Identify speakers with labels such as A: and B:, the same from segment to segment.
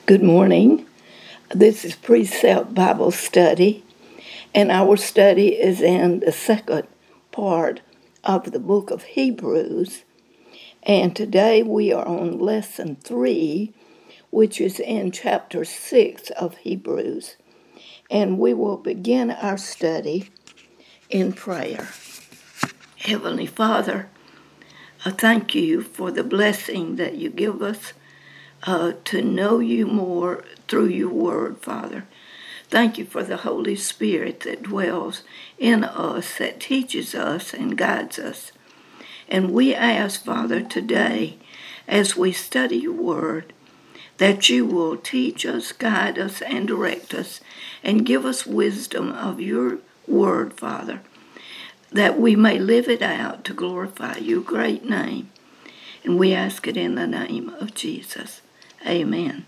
A: Good morning. This is Precept Bible Study, and our study is in the second part of the book of Hebrews. And today we are on lesson 3, which is in chapter 6 of Hebrews. And we will begin our study in prayer. Heavenly Father, I thank you for the blessing that you give us to know you more through your word, Father. Thank you for the Holy Spirit that dwells in us, that teaches us and guides us. And we ask, Father, today, as we study your word, that you will teach us, guide us, and direct us, and give us wisdom of your word, Father, that we may live it out to glorify your great name. And we ask it in the name of Jesus. Amen.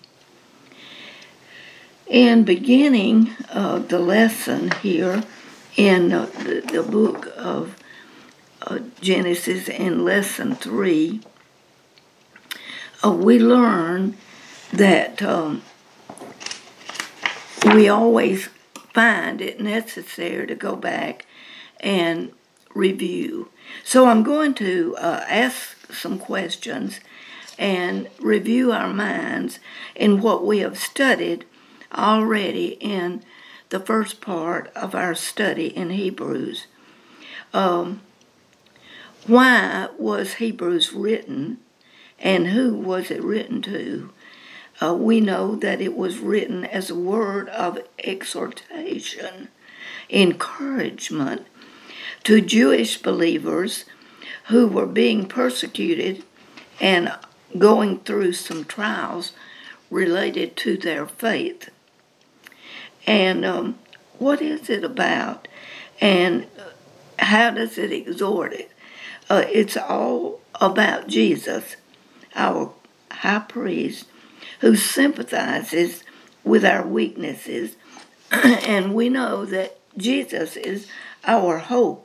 A: In beginning the lesson here in the book of Genesis in lesson 3, we learn that we always find it necessary to go back and review. So I'm going to ask some questions and review our minds in what we have studied already in the first part of our study in Hebrews. Why was Hebrews written, and who was it written to? We know that it was written as a word of exhortation, encouragement to Jewish believers who were being persecuted and going through some trials related to their faith. And what is it about? And how does it exhort it? It's all about Jesus, our high priest, who sympathizes with our weaknesses. And we know that Jesus is our hope.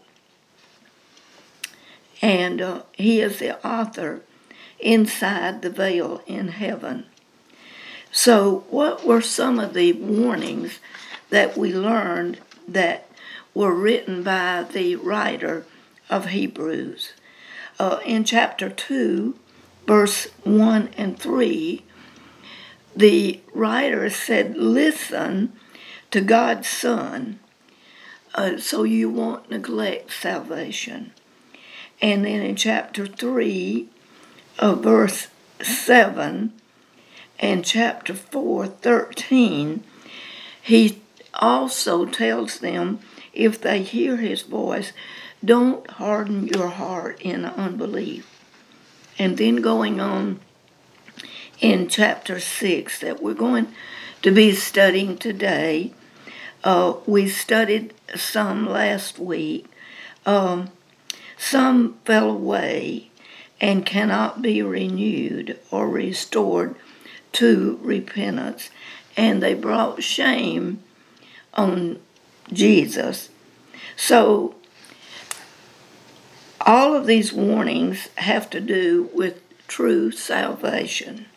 A: And he is the author inside the veil in heaven. So what were some of the warnings that we learned that were written by the writer of Hebrews? In chapter 2, verse 1 and 3, the writer said, listen to God's Son, so you won't neglect salvation. And then in chapter 3, verse 7, and chapter 4, 13, he also tells them, if they hear his voice, don't harden your heart in unbelief. And then going on in chapter 6 that we're going to be studying today, we studied some last week. Some fell away and cannot be renewed or restored to repentance, and they brought shame on Jesus. So all of these warnings have to do with true salvation.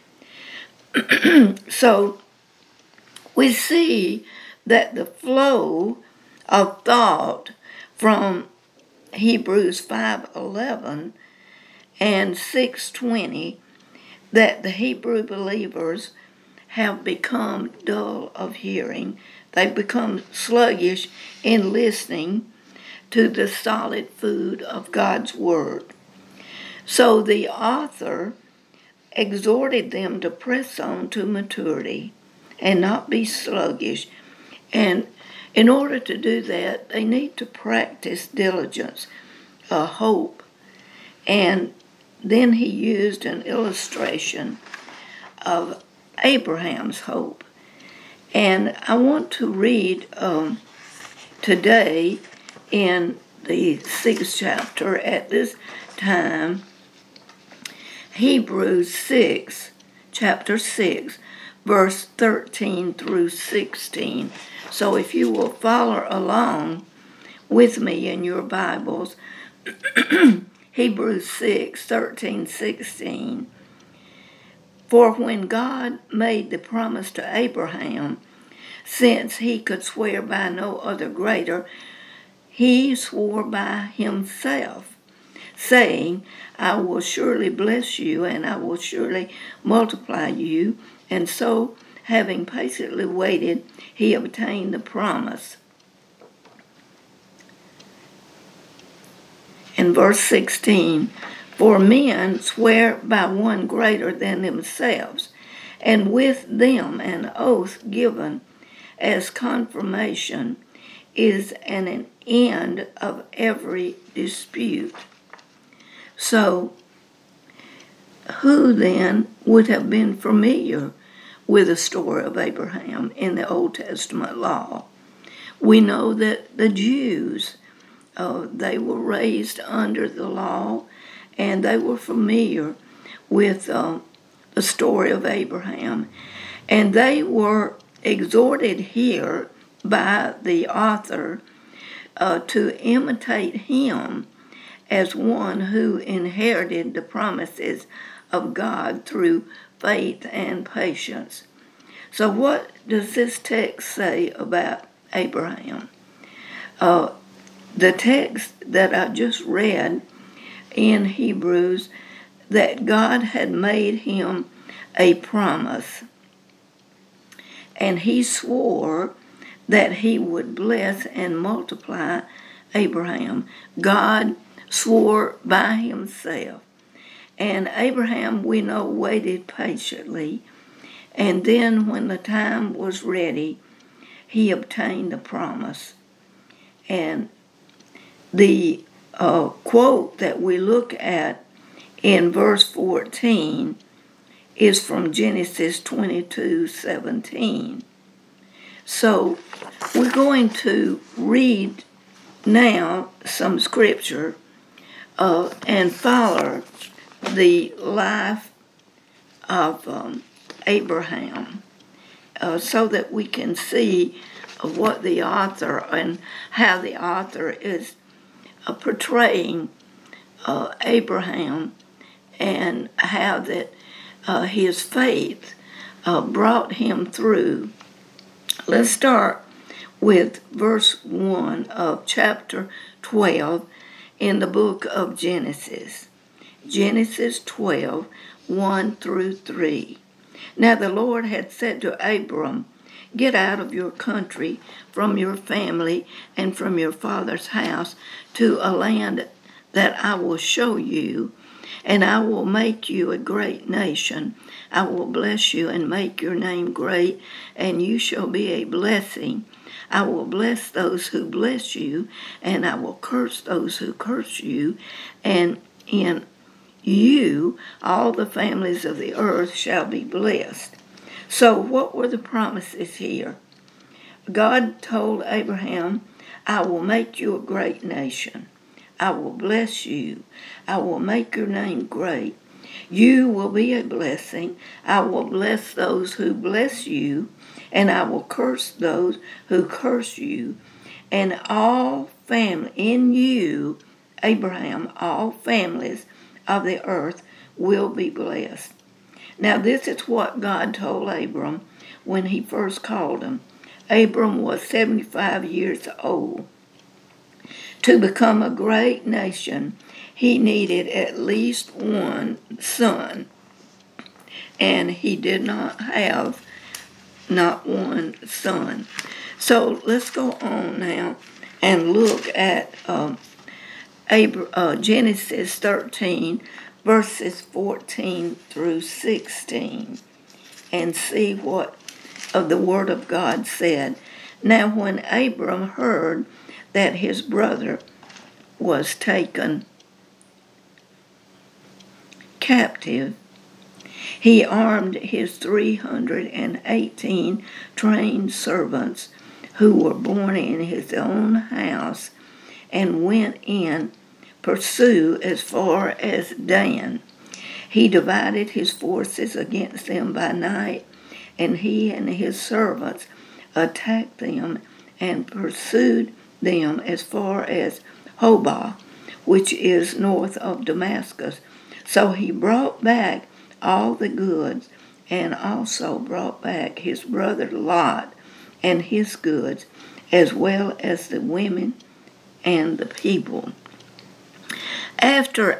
A: So we see that the flow of thought from Hebrews 5:11 and 6:20 that the Hebrew believers have become dull of hearing. They've become sluggish in listening to the solid food of God's Word. So the author exhorted them to press on to maturity and not be sluggish. And in order to do that, they need to practice diligence, hope. And then he used an illustration of Abraham's hope. And I want to read today in the 6th chapter at this time, Hebrews 6, chapter 6, verse 13 through 16. So if you will follow along with me in your Bibles, Hebrews 6, 13, 16. For when God made the promise to Abraham, since he could swear by no other greater, he swore by himself, saying, I will surely bless you, and I will surely multiply you. And so, having patiently waited, he obtained the promise. In verse 16, for men swear by one greater than themselves, and with them an oath given as confirmation is an end of every dispute. So, who then would have been familiar with the story of Abraham in the Old Testament law? We know that the Jews, they were raised under the law, and they were familiar with the story of Abraham. And they were exhorted here by the author to imitate him as one who inherited the promises of God through faith and patience. So what does this text say about Abraham? The text that I just read in Hebrews, that God had made him a promise, and he swore that he would bless and multiply Abraham. God swore by himself. And Abraham, we know, waited patiently. And then when the time was ready, he obtained the promise. And the quote that we look at in verse 14 is from Genesis 22:17. So we're going to read now some scripture and follow the life of Abraham so that we can see what the author and how the author is portraying Abraham, and how that his faith brought him through. Let's start with verse 1 of chapter 12 in the book of Genesis. Genesis 12, 1 through 3. Now the Lord had said to Abram, get out of your country, from your family, and from your father's house, to a land that I will show you, and I will make you a great nation. I will bless you and make your name great, and you shall be a blessing. I will bless those who bless you, and I will curse those who curse you, and in you all the families of the earth shall be blessed. So what were the promises here? God told Abraham, I will make you a great nation. I will bless you. I will make your name great. You will be a blessing. I will bless those who bless you, and I will curse those who curse you. And all family in you, Abraham, all families of the earth will be blessed. Now this is what God told Abram when he first called him. Abram was 75 years old. To become a great nation, he needed at least one son, and he did not have not one son. So let's go on now and look at Genesis 13, verses 14 through 16, and see what of the word of God said. Now when Abram heard that his brother was taken captive, he armed his 318 trained servants who were born in his own house, and went in pursuit as far as Dan. He divided his forces against them by night, and he and his servants attacked them and pursued them as far as Hobah, which is north of Damascus. So he brought back all the goods and also brought back his brother Lot and his goods, as well as the women and the people. After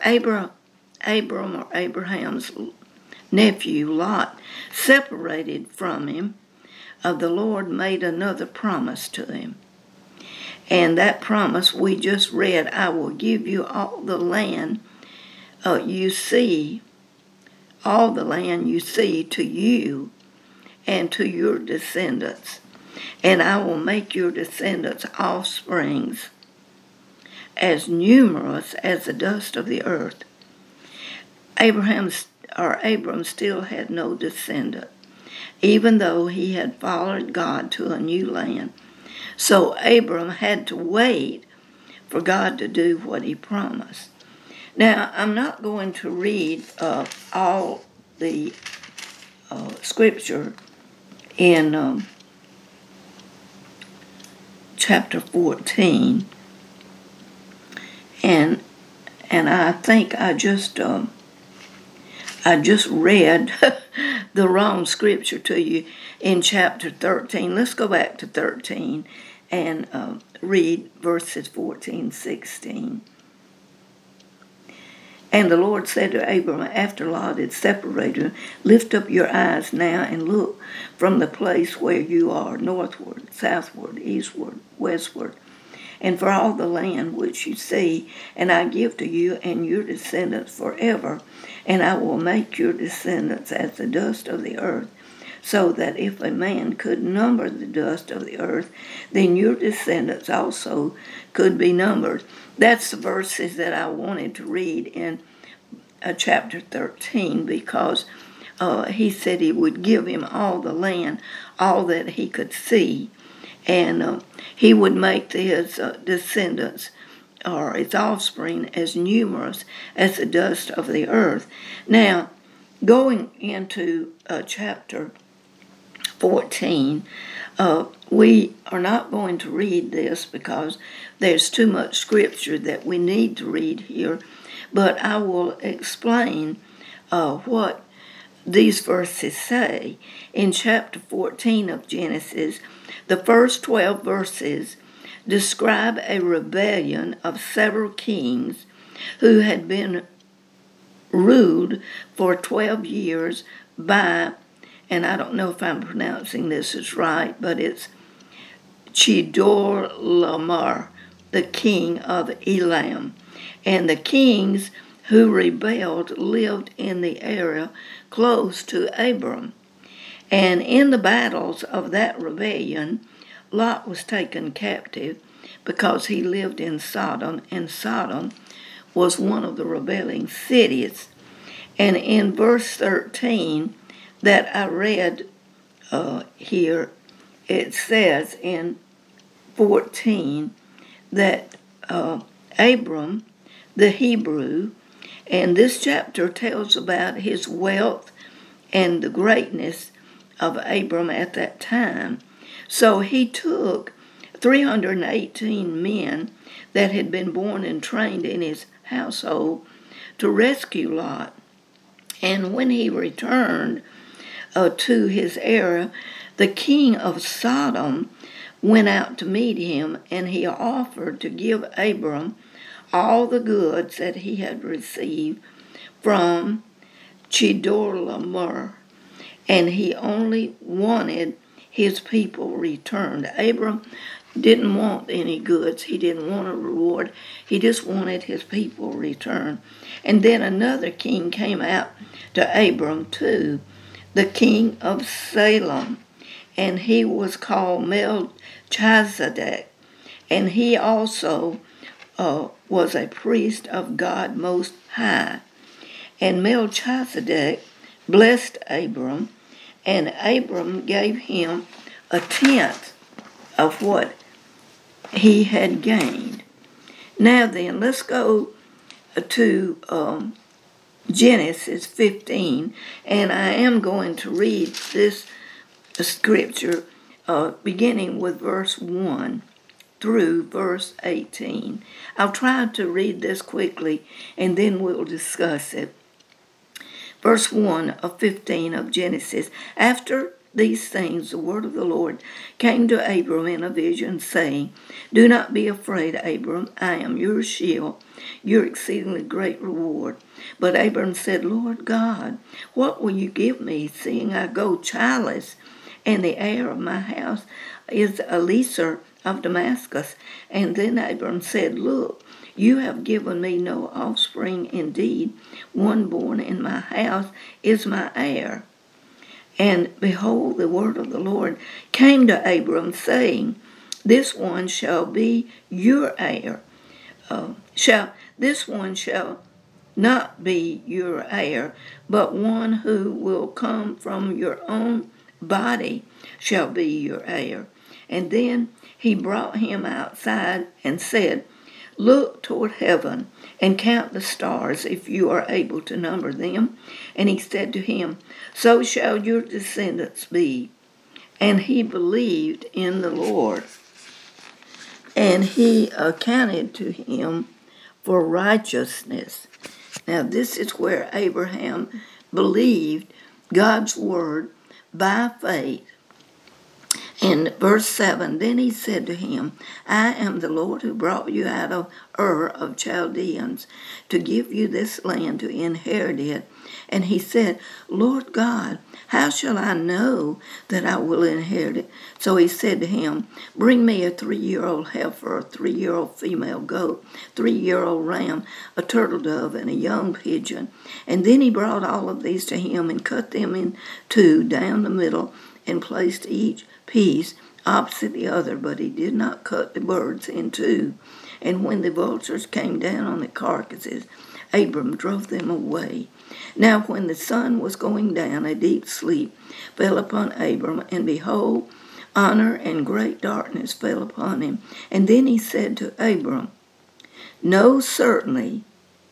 A: Abraham's nephew Lot separated from him, the Lord made another promise to him. And that promise we just read, I will give you all the land you see, all the land you see to you and to your descendants. And I will make your descendants' offsprings as numerous as the dust of the earth. Abram still had no descendant, even though he had followed God to a new land. So Abram had to wait for God to do what he promised. Now, I'm not going to read all the scripture in chapter 14, and I think I just read the wrong scripture to you in chapter 13. Let's go back to 13 and read verses 14, 16. And the Lord said to Abram, after Lot had separated, lift up your eyes now and look from the place where you are, northward, southward, eastward, westward, and for all the land which you see, and I give to you and your descendants forever, and I will make your descendants as the dust of the earth, so that if a man could number the dust of the earth, then your descendants also could be numbered. That's the verses that I wanted to read in chapter 13, because he said he would give him all the land, all that he could see, and he would make his descendants or his offspring as numerous as the dust of the earth. Now, going into chapter 14, we are not going to read this because there's too much scripture that we need to read here, but I will explain what these verses say. In chapter 14 of Genesis, the first 12 verses describe a rebellion of several kings who had been ruled for 12 years by, and I don't know if I'm pronouncing this is right, but it's Chedorlaomer, the king of Elam. And the kings who rebelled lived in the area close to Abram. And in the battles of that rebellion, Lot was taken captive because he lived in Sodom, and Sodom was one of the rebelling cities. And in verse 13 that I read here, it says in 14 that Abram, the Hebrew, and this chapter tells about his wealth and the greatness of Abram at that time. So he took 318 men that had been born and trained in his household to rescue Lot. And when he returned to his area, the king of Sodom went out to meet him, and he offered to give Abram all the goods that he had received from Chedorlaomer, and he only wanted his people returned. Abram didn't want any goods. He didn't want a reward. He just wanted his people returned. And then another king came out to Abram too, the king of Salem, and he was called Melchizedek, and he also was a priest of God Most High. And Melchizedek blessed Abram, and Abram gave him a tenth of what he had gained. Now then, let's go to Genesis 15, and I am going to read this scripture beginning with verse 1 through verse 18. I'll try to read this quickly, and then we'll discuss it. verse 1 of 15 of Genesis. After these things, the word of the Lord came to Abram in a vision, saying, Do not be afraid, Abram. I am your shield, your exceedingly great reward. But Abram said, Lord God, what will you give me, seeing I go childless, and the heir of my house is Eliezer of Damascus? And then Abram said, Look, you have given me no offspring. Indeed, one born in my house is my heir. And behold, the word of the Lord came to Abram, saying, This one shall be your heir. This one shall not be your heir, but one who will come from your own body shall be your heir. And then he brought him outside and said, Look toward heaven and count the stars, if you are able to number them. And he said to him, So shall your descendants be. And he believed in the Lord, and he accounted to him for righteousness. Now this is where Abraham believed God's word by faith. In verse 7, then he said to him, I am the Lord who brought you out of Ur of Chaldeans to give you this land to inherit it. And he said, Lord God, how shall I know that I will inherit it? So he said to him, Bring me a 3-year-old heifer, a 3-year-old female goat, 3-year-old ram, a turtle dove, and a young pigeon. And then he brought all of these to him and cut them in two down the middle and placed each piece opposite the other, but he did not cut the birds in two. And when the vultures came down on the carcasses, Abram drove them away. Now when the sun was going down, a deep sleep fell upon Abram, and behold, honor and great darkness fell upon him. And then he said to Abram, Know certainly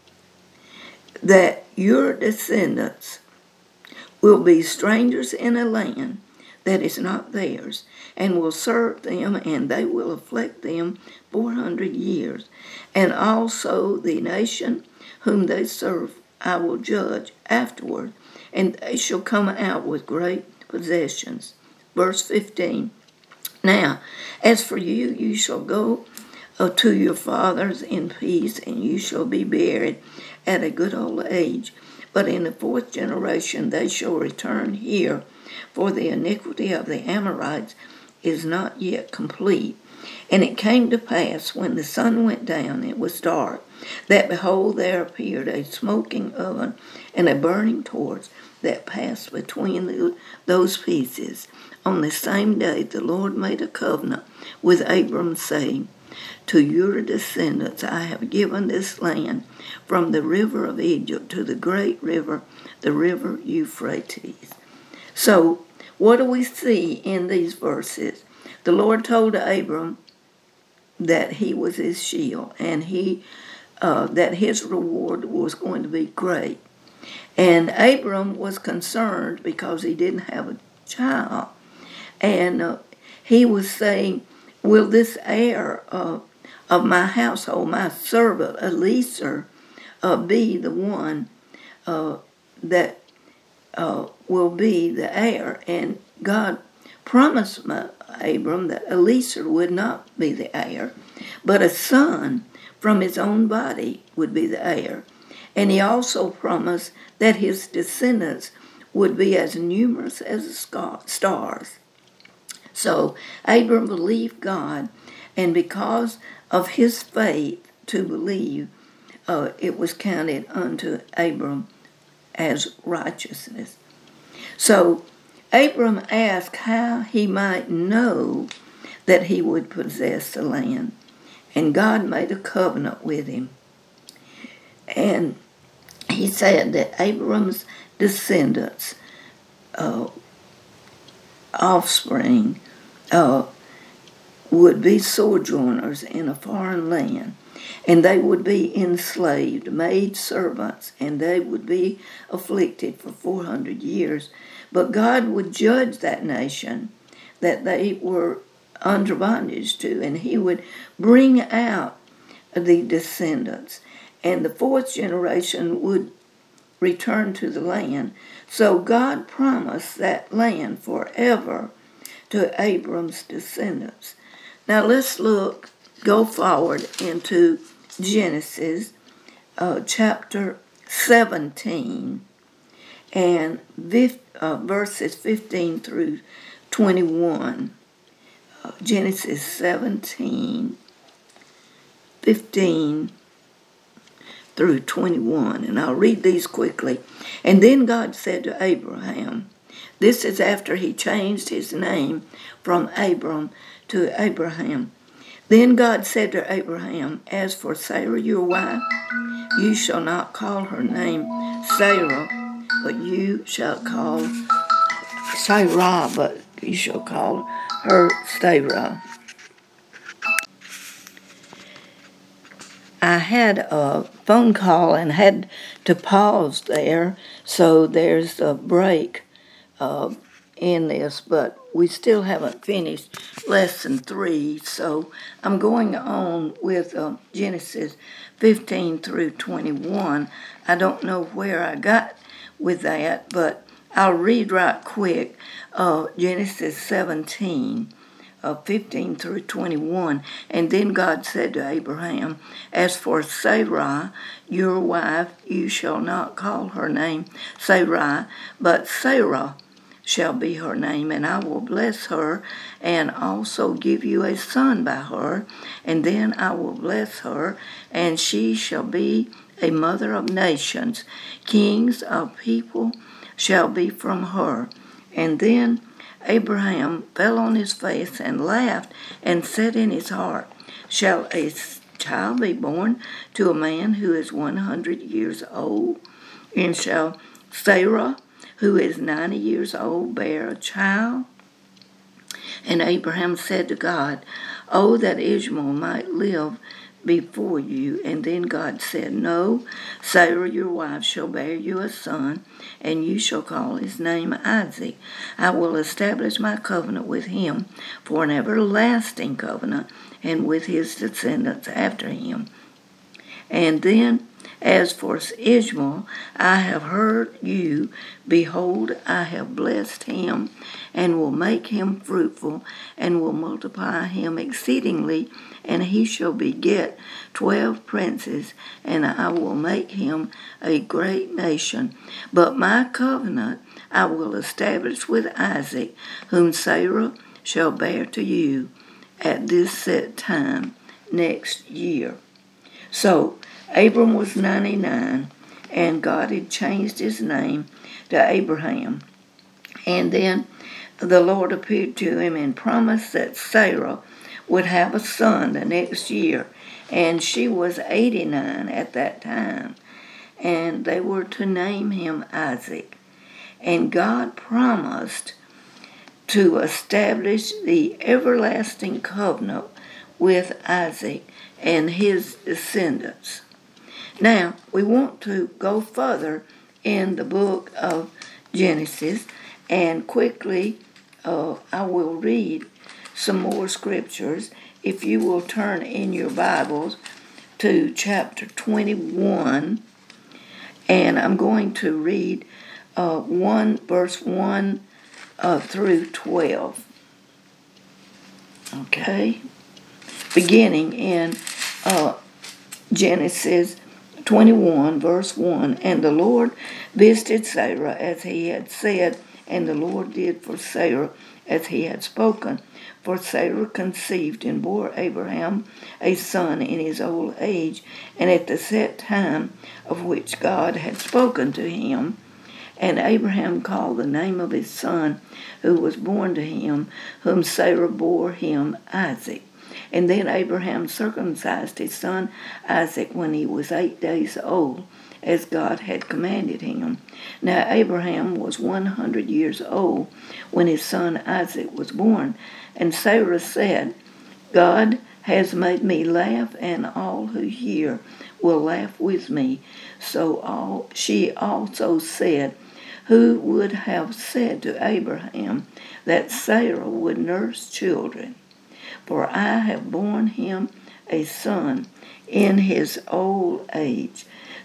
A: that your descendants will be strangers in a land that is not theirs, and will serve them, and they will afflict them 400 years. And also the nation whom they serve I will judge afterward, and they shall come out with great possessions. Verse 15, Now, as for you, you shall go to your fathers in peace, and you shall be buried at a good old age. But in the 4th generation they shall return here, for the iniquity of the Amorites is not yet complete. And it came to pass, when the sun went down, it was dark, that behold, there appeared a smoking oven and a burning torch that passed between those pieces. On the same day the Lord made a covenant with Abram, saying, To your descendants I have given this land, from the river of Egypt to the great river, the river Euphrates. So, what do we see in these verses? The Lord told Abram that he was his shield, and that his reward was going to be great. And Abram was concerned because he didn't have a child. And he was saying, Will this heir of my household, my servant Eliezer, be the one that will be the heir? And God promised Abram that Eliezer would not be the heir, but a son from his own body would be the heir. And he also promised that his descendants would be as numerous as the stars. So Abram believed God, and because of his faith to believe, it was counted unto Abram as righteousness. So Abram asked how he might know that he would possess the land, and God made a covenant with him. And he said that Abram's descendants, offspring, would be sojourners in a foreign land, and they would be enslaved, made servants, and they would be afflicted for 400 years. But God would judge that nation that they were under bondage to, and he would bring out the descendants. And the 4th generation would return to the land. So God promised that land forever to Abram's descendants. Now let's go forward into Genesis chapter 17 and verses 15 through 21. Genesis 17, 15 through 21. And I'll read these quickly. And then God said to Abraham, this is after he changed his name from Abram to Abraham. Then God said to Abraham, as for Sarah your wife, you shall not call her name Sarah, but you shall call Sarai, but you shall call her Sarah. I had a phone call and had to pause there, so there's a break in this, but we still haven't finished lesson 3, so I'm going on with Genesis 15 through 21. I don't know where I got with that, but I'll read right quick Genesis 17, 15 through 21. And then God said to Abraham, as for Sarai, your wife, you shall not call her name Sarai, but Sarah shall be her name, and I will bless her and also give you a son by her, and then I will bless her, and she shall be a mother of nations. Kings of people shall be from her. And then Abraham fell on his face and laughed and said in his heart, shall a child be born to a man who is 100 years old? And shall Sarah, who is 90 years old, bear a child? And Abraham said to God, oh, that Ishmael might live before you. And then God said, no, Sarah your wife shall bear you a son, and you shall call his name Isaac. I will establish my covenant with him for an everlasting covenant, and with his descendants after him. And then, as for Ishmael, I have heard you. Behold, I have blessed him, and will make him fruitful, and will multiply him exceedingly, and he shall beget 12 princes, and I will make him a great nation. But my covenant I will establish with Isaac, whom Sarah shall bear to you at this set time next year. So Abram was 99, and God had changed his name to Abraham. And then the Lord appeared to him and promised that Sarah would have a son the next year. And she was 89 at that time. And they were to name him Isaac. And God promised to establish the everlasting covenant with Isaac and his descendants. Now, we want to go further in the book of Genesis, and quickly I will read some more scriptures. If you will turn in your Bibles to chapter 21, and I'm going to read verse 1 through 12. Okay? Beginning in Genesis 21, verse 1. And the Lord visited Sarah as he had said, and the Lord did for Sarah as he had spoken. For Sarah conceived and bore Abraham a son in his old age, and at the set time of which God had spoken to him. And Abraham called the name of his son who was born to him, whom Sarah bore him, Isaac. And then Abraham circumcised his son Isaac when he was 8 days old, as God had commanded him. Now Abraham was 100 years old when his son Isaac was born. And Sarah said, God has made me laugh, and all who hear will laugh with me. So she also said, who would have said to Abraham that Sarah would nurse children? For I have borne him a son in his old age.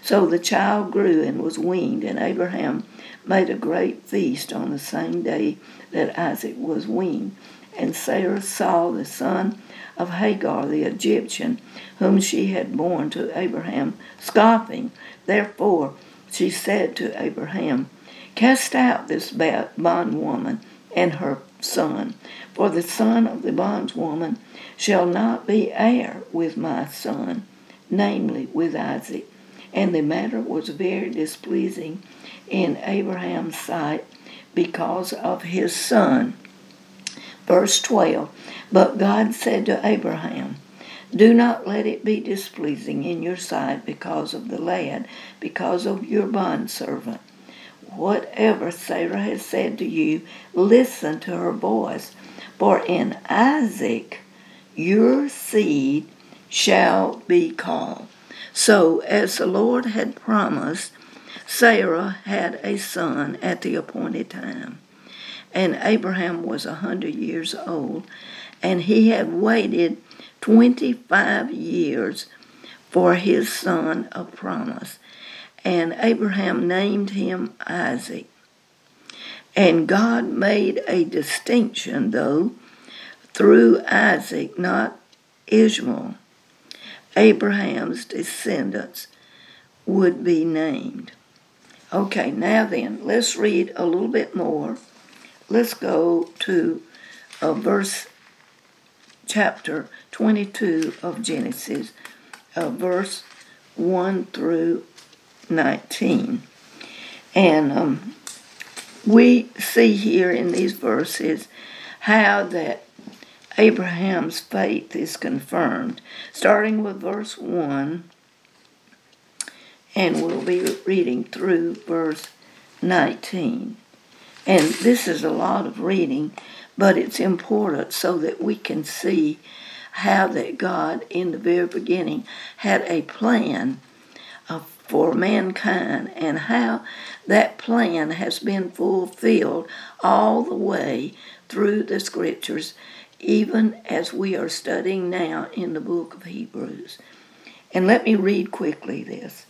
A: So the child grew and was weaned, and Abraham made a great feast on the same day that Isaac was weaned. And Sarah saw the son of Hagar the Egyptian, whom she had borne to Abraham, scoffing. Therefore she said to Abraham, Cast out this bondwoman and her son, for the son of the bondwoman shall not be heir with my son, namely with Isaac. And the matter was very displeasing in Abraham's sight because of his son. Verse 12, But God said to Abraham, Do not let it be displeasing in your sight because of the lad, because of your bondservant. Whatever Sarah has said to you, listen to her voice. For in Isaac your seed shall be called. So, as the Lord had promised, Sarah had a son at the appointed time. And Abraham was 100 years old, and he had waited 25 years for his son of promise. And Abraham named him Isaac. And God made a distinction, though, through Isaac, not Ishmael. Abraham's descendants would be named. Okay, now then, let's read a little bit more. Let's go to chapter 22 of Genesis, verse 1 through 19. And we see here in these verses how that Abraham's faith is confirmed, starting with verse 1, and we'll be reading through verse 19. And this is a lot of reading, but it's important so that we can see how that God, in the very beginning, had a plan for mankind, and how that plan has been fulfilled all the way through the Scriptures, even as we are studying now in the book of Hebrews. And let me read quickly this.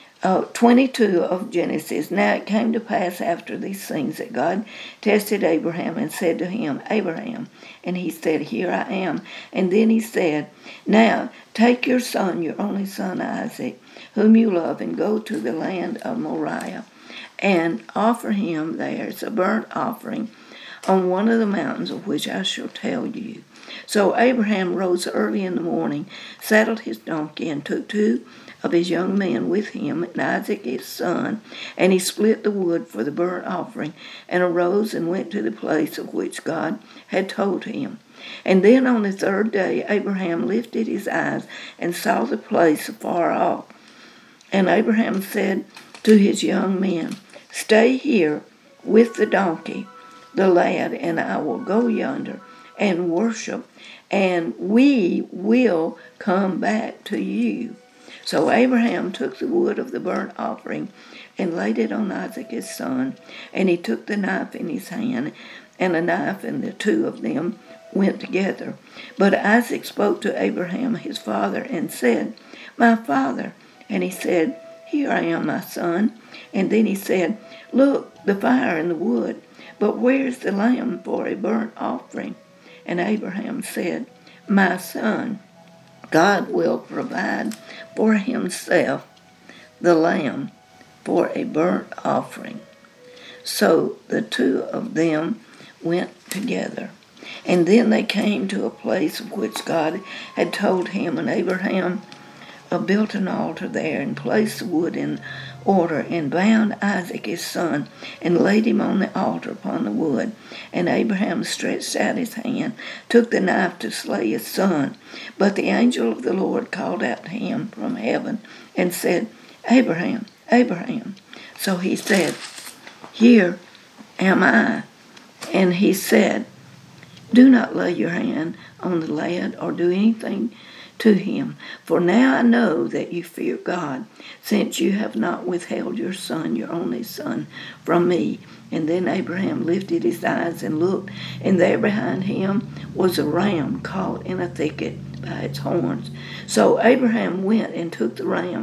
A: 22 of Genesis. Now it came to pass after these things that God tested Abraham and said to him, Abraham. And he said, Here I am. And then he said, Now take your son, your only son Isaac, whom you love, and go to the land of Moriah, and offer him there as a burnt offering on one of the mountains of which I shall tell you. So Abraham rose early in the morning, saddled his donkey, and took 2 of his young men with him, and Isaac his son, and he split the wood for the burnt offering, and arose and went to the place of which God had told him. And then on the 3rd day Abraham lifted his eyes and saw the place afar off. And Abraham said to his young men, Stay here with the donkey, the lad, and I will go yonder and worship, and we will come back to you. So Abraham took the wood of the burnt offering and laid it on Isaac his son, and he took the knife in his hand, and a knife, and the 2 of them went together. But Isaac spoke to Abraham his father and said, My father. And he said, Here I am, my son. And then he said, Look, the fire and the wood, but where's the lamb for a burnt offering? And Abraham said, My son, God will provide for himself the lamb for a burnt offering. So the 2 of them went together. And then they came to a place of which God had told him, and Abraham built an altar there and placed the wood in order, and bound Isaac his son, and laid him on the altar upon the wood. And Abraham stretched out his hand, took the knife to slay his son. But the angel of the Lord called out to him from heaven and said, Abraham, Abraham. So he said, Here am I. And he said, Do not lay your hand on the lad or do anything to him. For now I know that you fear God, since you have not withheld your son, your only son, from me. And then Abraham lifted his eyes and looked, and there behind him was a ram caught in a thicket by its horns. So Abraham went and took the ram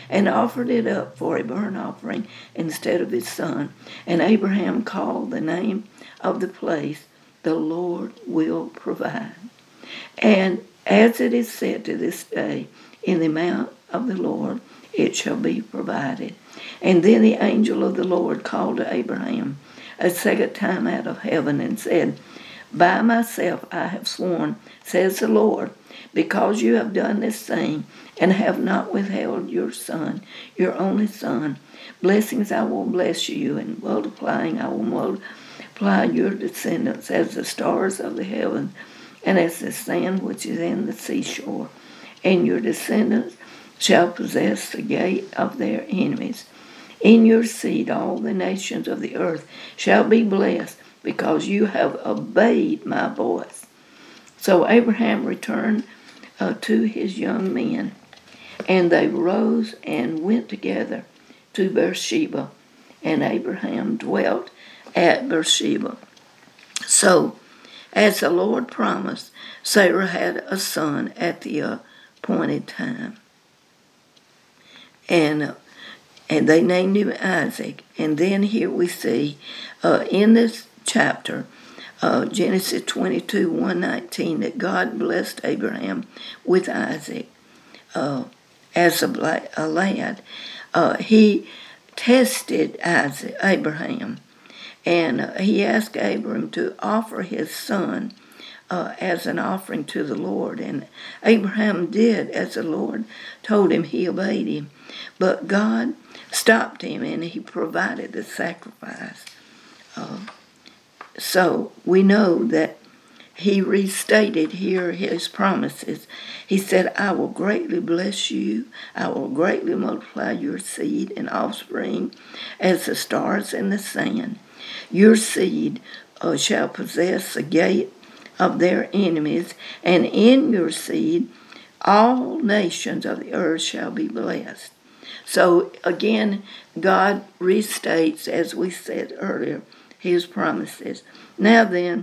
A: and offered it up for a burnt offering instead of his son. And Abraham called the name of the place, "The Lord will provide." And as it is said to this day, in the mount of the Lord it shall be provided. And then the angel of the Lord called to Abraham a second time out of heaven and said, "By myself I have sworn, says the Lord, because you have done this thing and have not withheld your son, your only son, blessings I will bless you, and multiplying I will multiply your descendants as the stars of the heaven and as the sand which is in the seashore. And your descendants shall possess the gate of their enemies. In your seed all the nations of the earth shall be blessed, because you have obeyed my voice." So Abraham returned to his young men, and they rose and went together to Beersheba, and Abraham dwelt at Beersheba. So, as the Lord promised, Sarah had a son at the appointed time. And they named him Isaac. And then here we see in this chapter, Genesis 22, 119, that God blessed Abraham with Isaac as a lad. He tested Abraham, and he asked Abraham to offer his son as an offering to the Lord. And Abraham did as the Lord told him. He obeyed him. But God stopped him, and he provided the sacrifice. So we know that he restated here his promises. He said, "I will greatly bless you. I will greatly multiply your seed and offspring as the stars and the sand. Your seed shall possess the gate of their enemies, and in your seed all nations of the earth shall be blessed." So again, God restates, as we said earlier, his promises. Now then,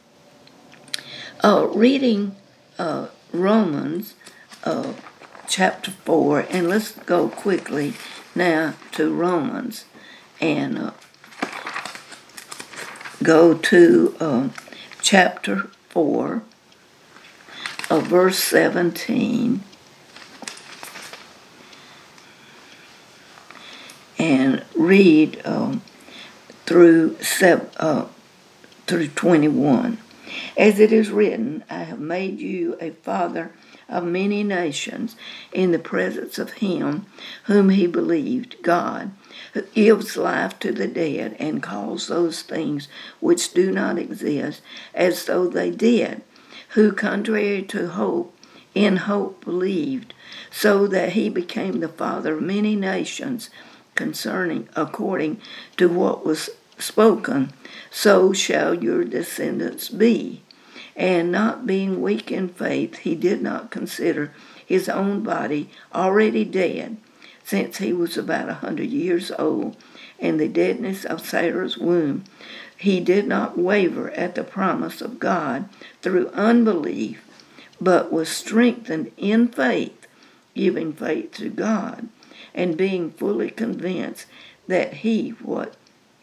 A: reading Romans chapter 4, and let's go quickly now to Romans and go to chapter 4, verse 17, and read through 21. "As it is written, I have made you a father of many nations in the presence of him whom he believed, God, who gives life to the dead and calls those things which do not exist as though they did, who contrary to hope, in hope believed, so that he became the father of many nations, according to what was spoken, so shall your descendants be. And not being weak in faith, he did not consider his own body already dead, since he was about 100 years old, and the deadness of Sarah's womb. He did not waver at the promise of God through unbelief, but was strengthened in faith, giving faith to God, and being fully convinced that what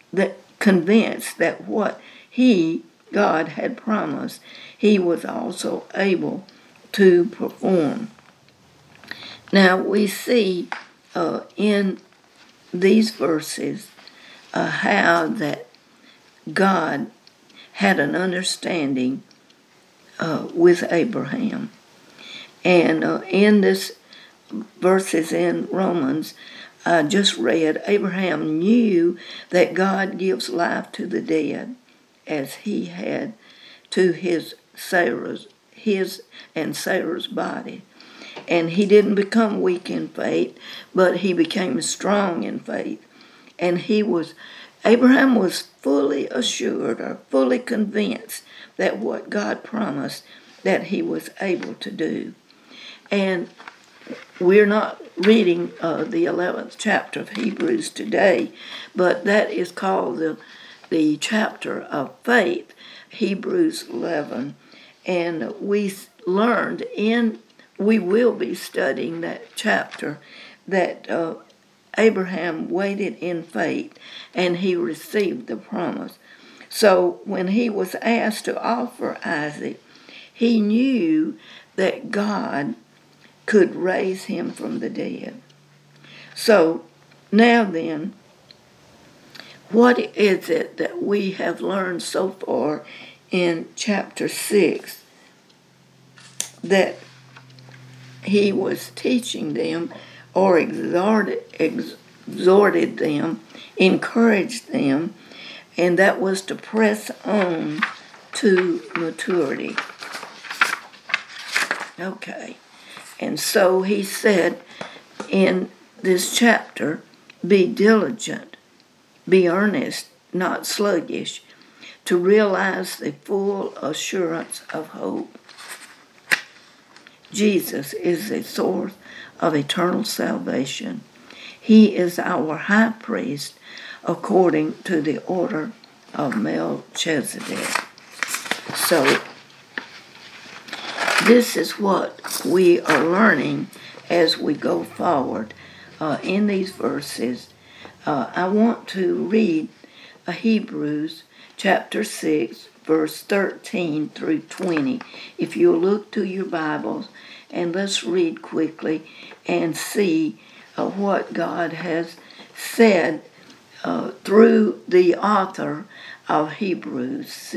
A: God had promised, he was also able to perform." Now we see in these verses how that God had an understanding with Abraham. And in this verses in Romans I just read, Abraham knew that God gives life to the dead, as he had to Sarah's body. And he didn't become weak in faith, but he became strong in faith. And Abraham was fully assured or fully convinced that what God promised, that he was able to do. And we're not reading the 11th chapter of Hebrews today, but that is called the chapter of faith, Hebrews 11. And we will be studying that chapter that Abraham waited in faith and he received the promise. So when he was asked to offer Isaac, he knew that God could raise him from the dead. So now then, what is it that we have learned so far in chapter 6 that he was teaching them or exhorted them, encouraged them, and that was to press on to maturity? Okay, and so he said in this chapter, be diligent, be earnest, not sluggish, to realize the full assurance of hope. Jesus is the source of eternal salvation. He is our high priest according to the order of Melchizedek. So, this is what we are learning as we go forward in these verses. I want to read Hebrews chapter 6, verse 13 through 20. If you'll look to your Bibles, and let's read quickly and see what God has said through the author of Hebrews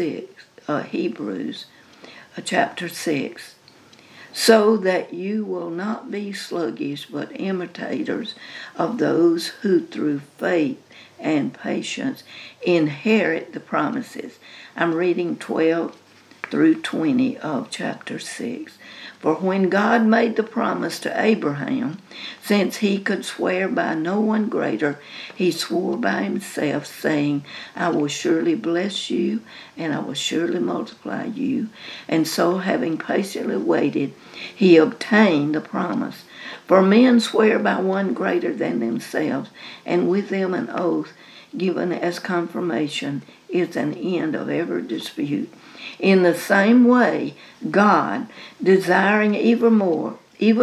A: chapter 6. So that you will not be sluggish, but imitators of those who through faith and patience inherit the promises. I'm reading 12 through 20 of chapter 6. For when God made the promise to Abraham, since he could swear by no one greater, he swore by himself, saying, I will surely bless you, and I will surely multiply you. And so, having patiently waited, he obtained the promise. For men swear by one greater than themselves, and with them an oath given as confirmation is an end of every dispute. In the same way, God, desiring even more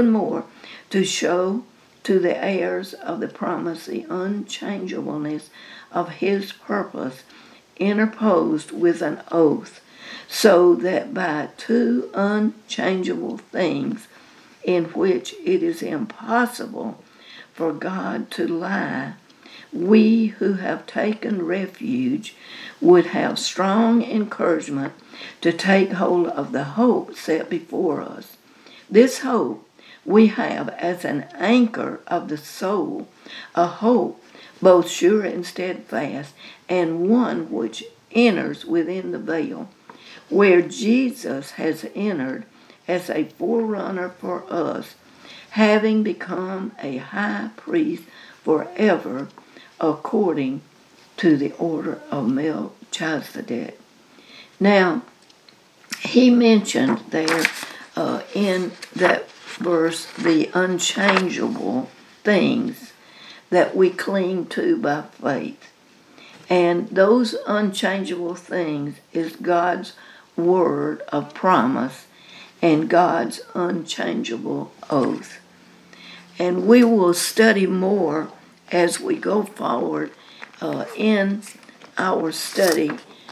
A: to show to the heirs of the promise the unchangeableness of his purpose, interposed with an oath, so that by two unchangeable things in which it is impossible for God to lie, we who have taken refuge would have strong encouragement to take hold of the hope set before us. This hope we have as an anchor of the soul, a hope both sure and steadfast, and one which enters within the veil, where Jesus has entered as a forerunner for us, having become a high priest forever, according to the order of Melchizedek. Now, he mentioned there in that verse the unchangeable things that we cling to by faith. And those unchangeable things is God's word of promise and God's unchangeable oath. And we will study more as we go forward in our study.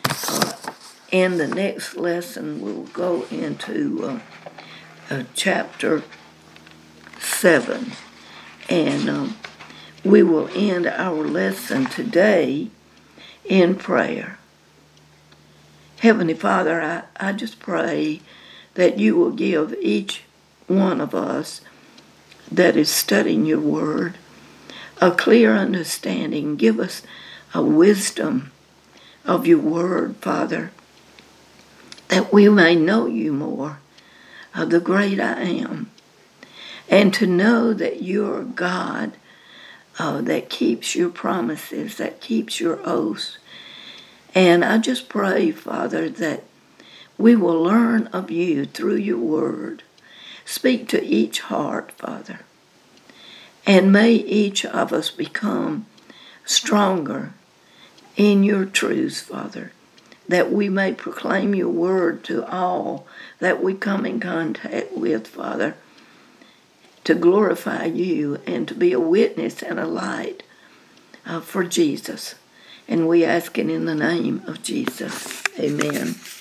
A: In the next lesson, we'll go into chapter 7. And we will end our lesson today in prayer. Heavenly Father, I just pray that you will give each one of us that is studying your word a clear understanding. Give us a wisdom of your word, Father, that we may know you more, of the great I am, and to know that you're God that keeps your promises, that keeps your oaths. And I just pray, Father, that we will learn of you through your word. Speak to each heart, Father. And may each of us become stronger in your truths, Father, that we may proclaim your word to all that we come in contact with, Father, to glorify you and to be a witness and a light for Jesus. And we ask it in the name of Jesus. Amen.